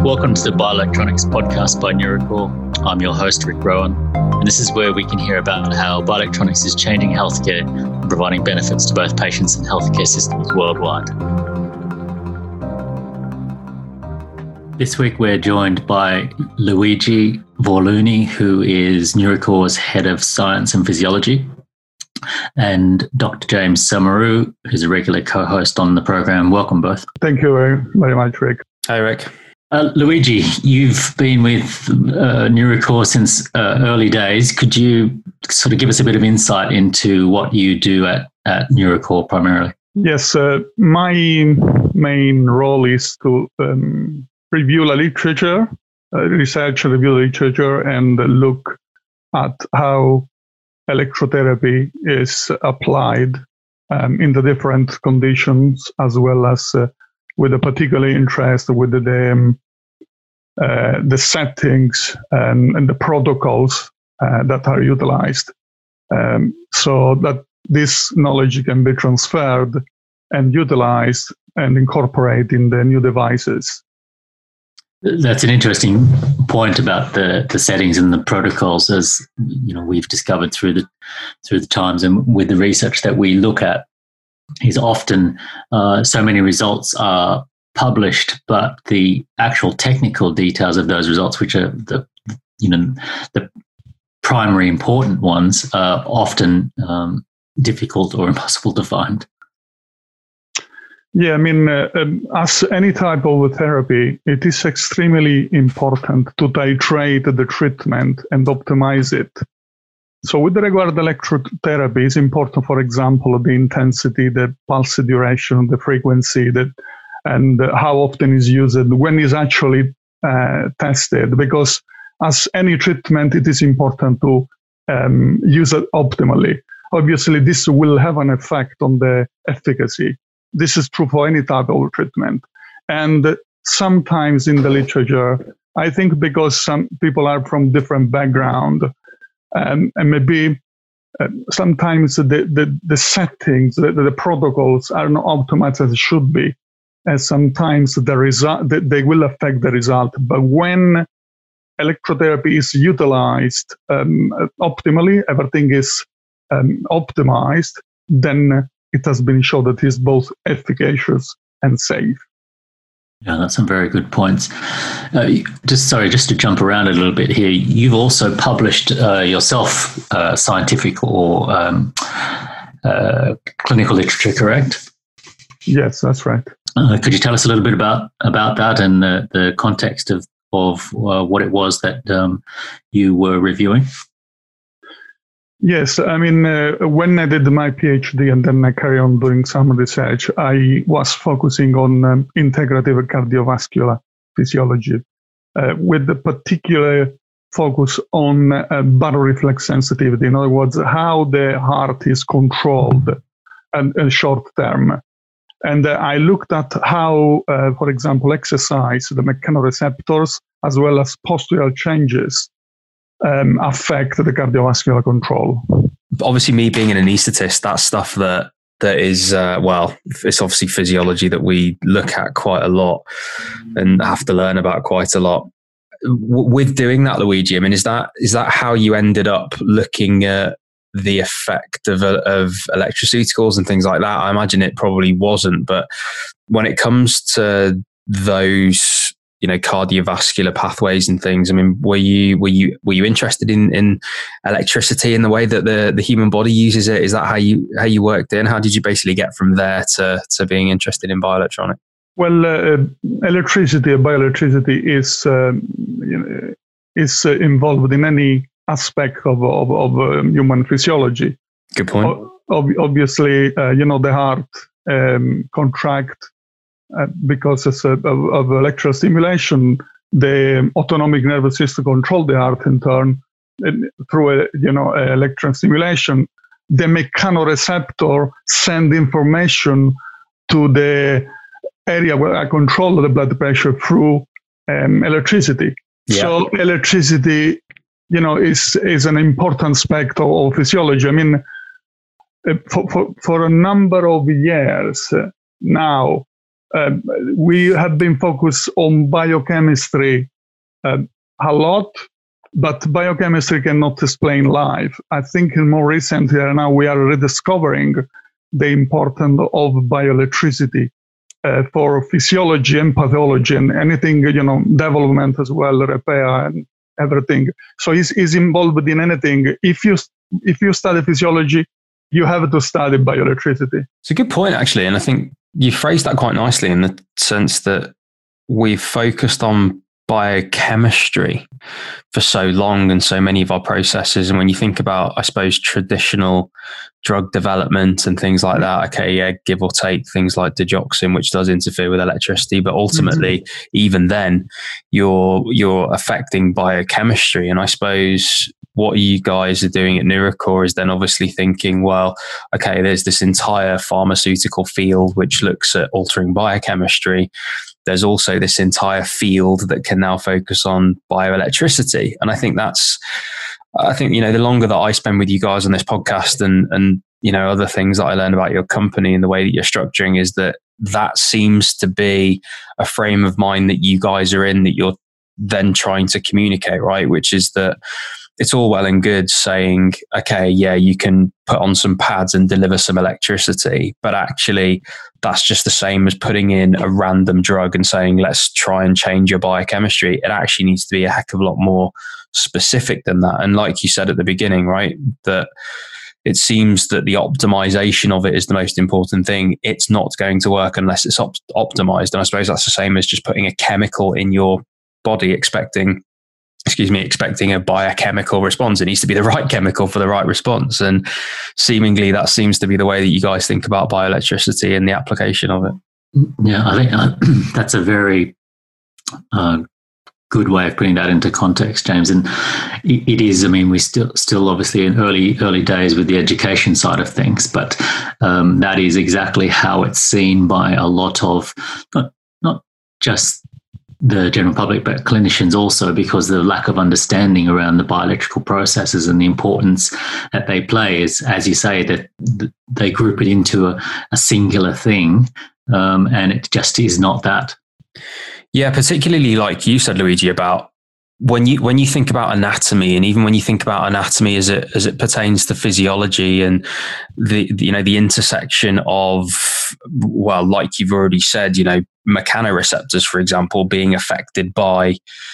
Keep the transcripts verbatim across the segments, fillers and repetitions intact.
Welcome to the Bioelectronics podcast by Neurocore. I'm your host, Rick Rowan, and this is where we can hear about how bioelectronics is changing healthcare and providing benefits to both patients and healthcare systems worldwide. This week we're joined by Luigi Vorluni, who is Neurocore's Head of Science and Physiology, and Doctor James Samaru, who's a regular co-host on the program. Welcome both. Thank you very, very much, Rick. Hi, Rick. Uh, Luigi, you've been with uh, Neurocore since uh, early days. Could you sort of give us a bit of insight into what you do at, at Neurocore primarily? Yes, uh, my main role is to um, review the literature, uh, research, review the literature, and look at how electrotherapy is applied um, in the different conditions, as well as uh, with a particular interest with the um, uh, the settings and, and the protocols uh, that are utilized, um, so that this knowledge can be transferred and utilized and incorporated in the new devices. That's an interesting point about the, the settings and the protocols, as you know we've discovered through the through the times and with the research that we look at. Is often uh, so many results are published, but the actual technical details of those results, which are the you know the primary important ones, are often um, difficult or impossible to find. Yeah, I mean, uh, um, as any type of therapy, it is extremely important to titrate the treatment and optimize it. So with regard to electrotherapy, it's important, for example, the intensity, the pulse duration, the frequency, that, and how often is used, when is actually uh, tested. Because as any treatment, it is important to um, use it optimally. Obviously, this will have an effect on the efficacy. This is true for any type of treatment. And sometimes in the literature, I think because some people are from different background, Um, and maybe uh, sometimes the, the, the settings, the, the protocols are not optimized as it should be. And sometimes the result, they, they will affect the result. But when electrotherapy is utilized um, optimally, everything is um, optimized, then it has been shown that it is both efficacious and safe. Yeah, that's some very good points. Uh, just sorry, just to jump around a little bit here. You've also published uh, yourself uh, scientific or um, uh, clinical literature, correct? Yes, that's right. Uh, could you tell us a little bit about about that and the, the context of of uh, what it was that um, you were reviewing? Yes, I mean, uh, when I did my PhD and then I carry on doing some research, I was focusing on um, integrative cardiovascular physiology uh, with a particular focus on uh, baroreflex sensitivity. In other words, how the heart is controlled and, and short term. And uh, I looked at how, uh, for example, exercise, the mechanoreceptors, as well as postural changes, Um, affect the cardiovascular control. Obviously, me being an anaesthetist, that's stuff that that is uh, well, it's obviously physiology that we look at quite a lot and have to learn about quite a lot. W- with doing that, Luigi, I mean, is that is that how you ended up looking at the effect of of electroceuticals and things like that? I imagine it probably wasn't, but when it comes to those, you know, cardiovascular pathways and things, I mean, were you were you were you interested in in electricity in the way that the the human body uses it? Is that how you how you worked in? How did you basically get from there to to being interested in bioelectronics? Well, uh, electricity, bioelectricity is um, you know, is uh, involved in any aspect of of, of um, human physiology. Good point. O- obviously, uh, you know, the heart um, contract. Uh, because of, of electrostimulation, the autonomic nervous system control the heart in turn and through a, you know electrostimulation. The mechanoreceptor send information to the area where I control the blood pressure through um, electricity. Yeah. So electricity, you know, is is an important aspect of, of physiology. I mean, for, for for a number of years uh, now. um, we have been focused on biochemistry uh, a lot, but biochemistry cannot explain life. I think in more recent years now we are rediscovering the importance of bioelectricity uh, for physiology and pathology and anything, you know, development as well, repair and everything. So he's, he's involved in anything. If you if you study physiology, you have to study bioelectricity. It's a good point, actually. And I think you phrased that quite nicely in the sense that we've focused on biochemistry for so long and so many of our processes. And when you think about, I suppose, traditional drug development and things like that, okay, yeah, give or take things like digoxin, which does interfere with electricity, but ultimately, mm-hmm. even then, you're you're affecting biochemistry. And I suppose what you guys are doing at Neurocore is then obviously thinking, well, okay, there's this entire pharmaceutical field which looks at altering biochemistry. There's also this entire field that can now focus on bioelectricity. And I think that's, I think, you know, the longer that I spend with you guys on this podcast and, and, you know, other things that I learn about your company and the way that you're structuring is that that seems to be a frame of mind that you guys are in, that you're then trying to communicate, right? Which is that it's all well and good saying, okay, yeah, you can put on some pads and deliver some electricity, but actually that's just the same as putting in a random drug and saying, let's try and change your biochemistry. It actually needs to be a heck of a lot more specific than that. And like you said at the beginning, right, that it seems that the optimization of it is the most important thing. It's not going to work unless it's op- optimized. And I suppose that's the same as just putting a chemical in your body expecting excuse me, expecting a biochemical response. It needs to be the right chemical for the right response. And seemingly that seems to be the way that you guys think about bioelectricity and the application of it. Yeah, I think uh, that's a very uh, good way of putting that into context, James. And it, it is, I mean, we're still, still obviously in early, early days with the education side of things, but um, that is exactly how it's seen by a lot of, not, not just the general public, but clinicians also, because the lack of understanding around the bioelectrical processes and the importance that they play is, as you say, that they group it into a, a singular thing, um, and it just is not that. Yeah, particularly like you said, Luigi, about when you when you think about anatomy, and even when you think about anatomy as it as it pertains to physiology and the, the you know the intersection of, well, like you've already said, you know, mechanoreceptors, for example, being affected by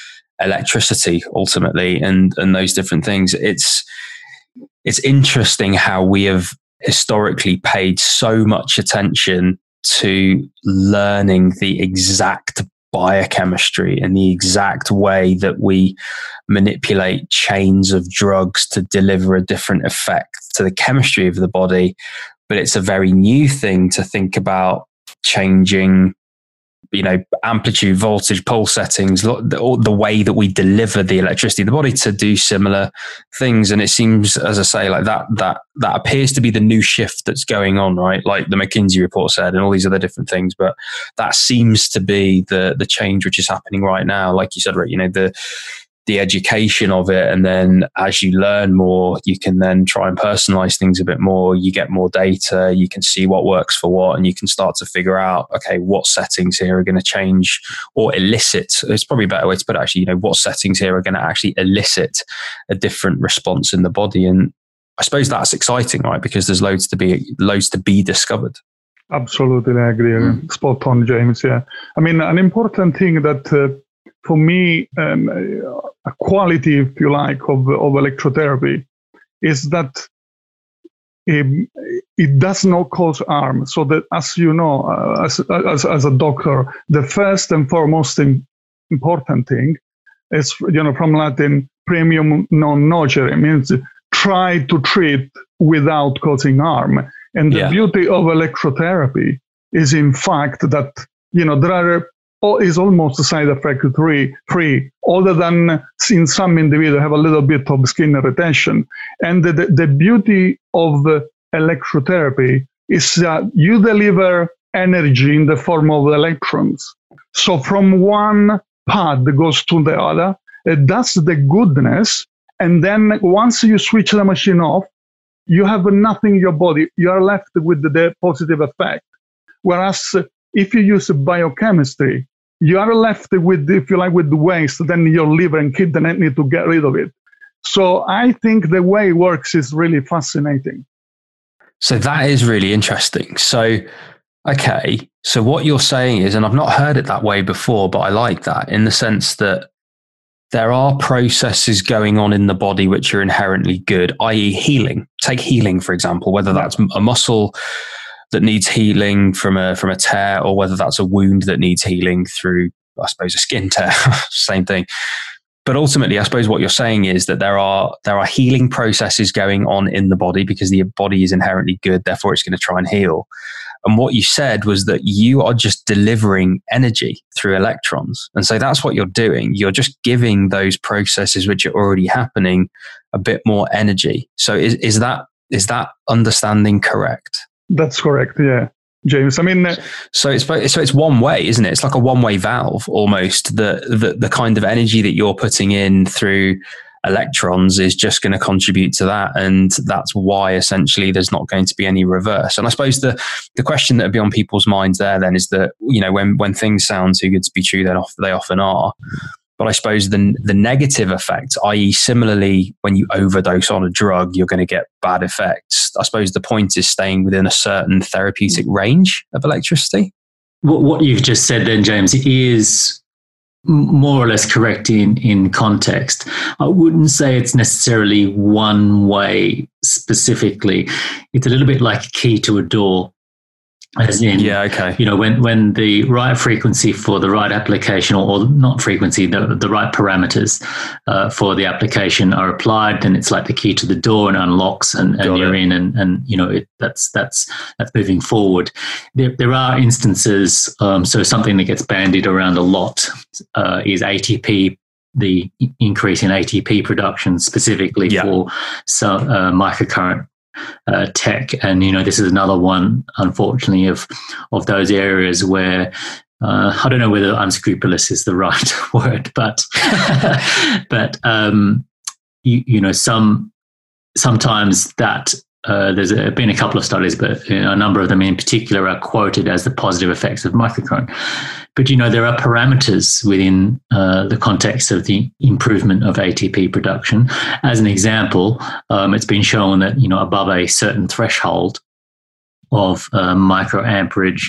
electricity ultimately, and and those different things. It's it's interesting how we have historically paid so much attention to learning the exact biochemistry and the exact way that we manipulate chains of drugs to deliver a different effect to the chemistry of the body. But it's a very new thing to think about changing, you know, amplitude, voltage, pulse settings, the, the way that we deliver the electricity in the body to do similar things. And it seems, as I say, like that, that, that appears to be the new shift that's going on, right? Like the McKinsey report said, and all these other different things, but that seems to be the, the change which is happening right now. Like you said, right, you know, the, the education of it. And then as you learn more, you can then try and personalize things a bit more. You get more data, you can see what works for what, and you can start to figure out, okay, what settings here are going to change or elicit. It's probably a better way to put it, actually, you know, what settings here are going to actually elicit a different response in the body. And I suppose that's exciting, right? Because there's loads to be, loads to be discovered. Absolutely, I agree. Mm. Spot on, James. Yeah. I mean, an important thing that, uh, for me, um, a quality, if you like, of, of electrotherapy is that it, it does not cause harm. So that, as you know, uh, as, as as a doctor, the first and foremost important thing is, you know, from Latin, premium non nocere. It means try to treat without causing harm. And the yeah. beauty of electrotherapy is, in fact, that, you know, there are is almost side effect free, free, other than in some individuals have a little bit of skin retention. And the, the beauty of electrotherapy is that you deliver energy in the form of electrons. So from one pad goes to the other, that's the goodness. And then once you switch the machine off, you have nothing in your body. You are left with the positive effect. Whereas if you use biochemistry, you are left with, if you like, with the waste, then your liver and kidney need to get rid of it. So I think the way it works is really fascinating. So that is really interesting. So, okay, so what you're saying is, and I've not heard it that way before, but I like that in the sense that there are processes going on in the body which are inherently good, that is healing. Take healing, for example, whether that's a muscle that needs healing from a from a tear, or whether that's a wound that needs healing through, I suppose, a skin tear, same thing. But ultimately, I suppose what you're saying is that there are there are healing processes going on in the body because the body is inherently good, therefore it's going to try and heal. And what you said was that you are just delivering energy through electrons. And so that's what you're doing. You're just giving those processes which are already happening a bit more energy. So is, is that is that understanding correct? That's correct, yeah, James. I mean, uh, so it's so it's one way, isn't it? It's like a one-way valve almost. The, the the kind of energy that you're putting in through electrons is just going to contribute to that, and that's why essentially there's not going to be any reverse. And I suppose the the question that would be on people's minds there then is that, you know, when when things sound too good to be true, then they often are. But I suppose the the negative effects, that is similarly, when you overdose on a drug, you're going to get bad effects. I suppose the point is staying within a certain therapeutic range of electricity. What you've just said then, James, is more or less correct in, in context. I wouldn't say it's necessarily one way specifically. It's a little bit like a key to a door. As in, yeah, okay. You know, when, when the right frequency for the right application, or, or not frequency, the, the right parameters uh, for the application are applied, then it's like the key to the door and unlocks, and, and you're it. in, and, and you know, it, that's that's that's moving forward. There, there are instances, um, so something that gets bandied around a lot uh, is A T P, the increase in A T P production specifically yeah. for some uh, microcurrent Uh, tech. And you know, this is another one, unfortunately, of of those areas where uh, I don't know whether unscrupulous is the right word, but but um, you, you know, some sometimes that uh, there's a, been a couple of studies, but you know, a number of them in particular are quoted as the positive effects of microcurrent. But you know, there are parameters within uh, the context of the improvement of A T P production. As an example, um, it's been shown that you know, above a certain threshold of uh, microamperage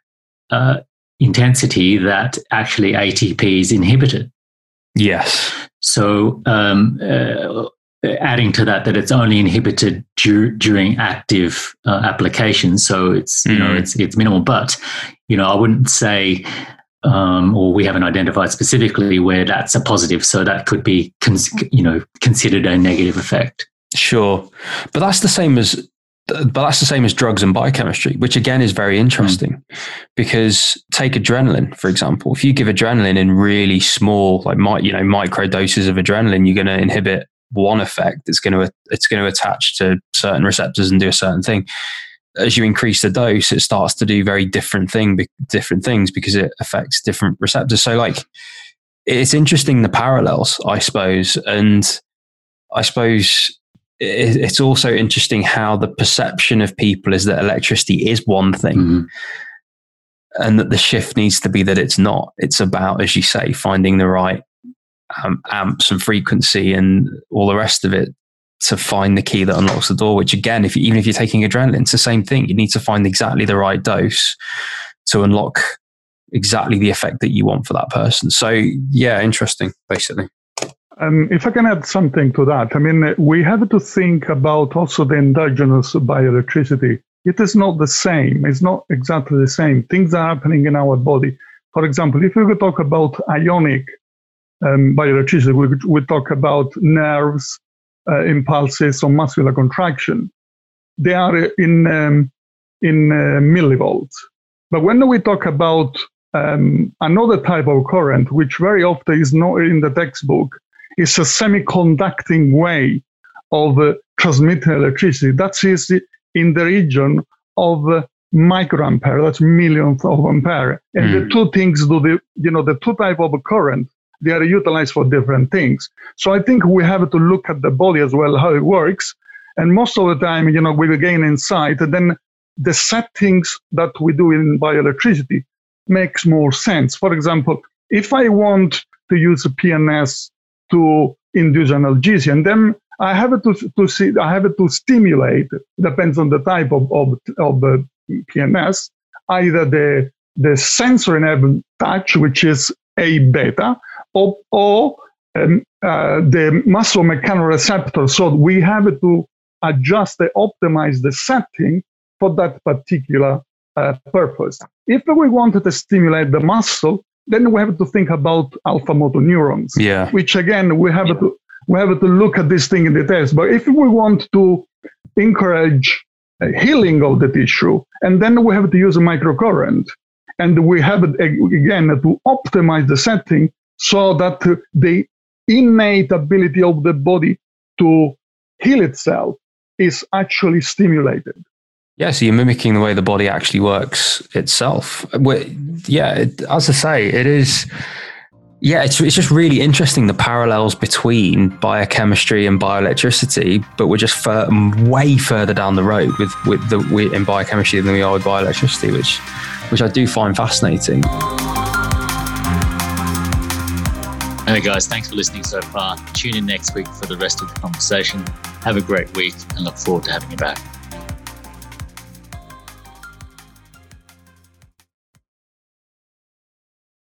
uh, intensity, that actually A T P is inhibited. Yes. So um, uh, adding to that, that it's only inhibited dur- during active uh, applications. So it's you mm. know it's it's minimal, but you know, I wouldn't say, um, or we haven't identified specifically where that's a positive. So that could be, cons- you know, considered a negative effect. Sure, but that's the same as, but that's the same as drugs and biochemistry, which again is very interesting. Mm. Because take adrenaline, for example. If you give adrenaline in really small, like my, you know, micro doses of adrenaline, you're going to inhibit one effect. It's going to it's going to attach to certain receptors and do a certain thing. As you increase the dose, it starts to do very different thing, different things because it affects different receptors. So, like, it's interesting the parallels, I suppose, and I suppose it's also interesting how the perception of people is that electricity is one thing, mm-hmm. and that the shift needs to be that it's not. It's about, as you say, finding the right um, amps and frequency and all the rest of it to find the key that unlocks the door, which again, if you, even if you're taking adrenaline, it's the same thing. You need to find exactly the right dose to unlock exactly the effect that you want for that person. So yeah, interesting, basically. Um, if I can add something to that, I mean, we have to think about also the endogenous bioelectricity. It is not the same. It's not exactly the same. Things are happening in our body. For example, if we talk about ionic um, bioelectricity, we, we talk about nerves, Uh, impulses or muscular contraction. They are in um, in uh, millivolts. But when we talk about um, another type of current, which very often is not in the textbook, is a semiconducting way of uh, transmitting electricity. That is in the region of uh, microampere. That's millions of ampere. And mm. the two things do the you know the two type of current. They are utilized for different things. So I think we have to look at the body as well, how it works. And most of the time, you know, we gain insight. And then the settings that we do in bioelectricity makes more sense. For example, if I want to use a P N S to induce analgesia, and then I have to to see I have to stimulate. Depends on the type of of, of uh, P N S. Either the the sensory nerve touch, which is A beta, or, or um, uh, the muscle mechanoreceptor. So we have to adjust, the, optimize the setting for that particular uh, purpose. If we wanted to stimulate the muscle, then we have to think about alpha motor neurons. Yeah. Which again, we have to we have to look at this thing in details. But if we want to encourage healing of the tissue, and then we have to use a microcurrent. And we have, again, to optimize the setting so that the innate ability of the body to heal itself is actually stimulated. Yeah, so you're mimicking the way the body actually works itself. Yeah, it, as I say, it is... Yeah, it's it's just really interesting, the parallels between biochemistry and bioelectricity, but we're just fur, way further down the road with with the with, in biochemistry than we are with bioelectricity, which which I do find fascinating. Hey guys, thanks for listening so far. Tune in next week for the rest of the conversation. Have a great week and look forward to having you back.